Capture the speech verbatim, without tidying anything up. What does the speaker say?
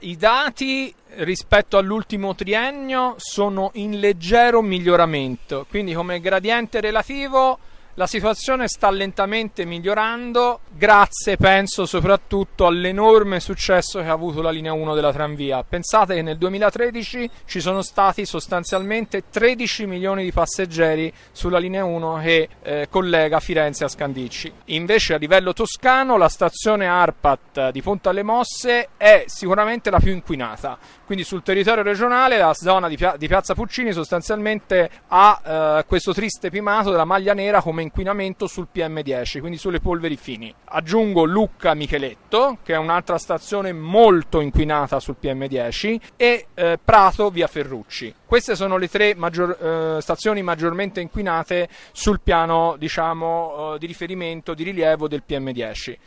i dati rispetto all'ultimo triennio sono in leggero miglioramento, quindi come gradiente relativo la situazione sta lentamente migliorando, grazie penso soprattutto all'enorme successo che ha avuto la linea uno della tranvia. Pensate che nel duemilatredici ci sono stati sostanzialmente tredici milioni di passeggeri sulla linea uno che eh, collega Firenze a Scandicci. Invece a livello toscano la stazione ARPAT di Ponte alle Mosse è sicuramente la più inquinata, quindi sul territorio regionale la zona di, Pia- di Piazza Puccini sostanzialmente ha eh, questo triste primato della maglia nera come inquinamento sul P M dieci, quindi sulle polveri fini. Aggiungo Lucca Micheletto, che è un'altra stazione molto inquinata sul P M dieci, e eh, Prato via Ferrucci. Queste sono le tre maggior, eh, stazioni maggiormente inquinate sul piano, diciamo, eh, di riferimento, di rilievo del P M dieci.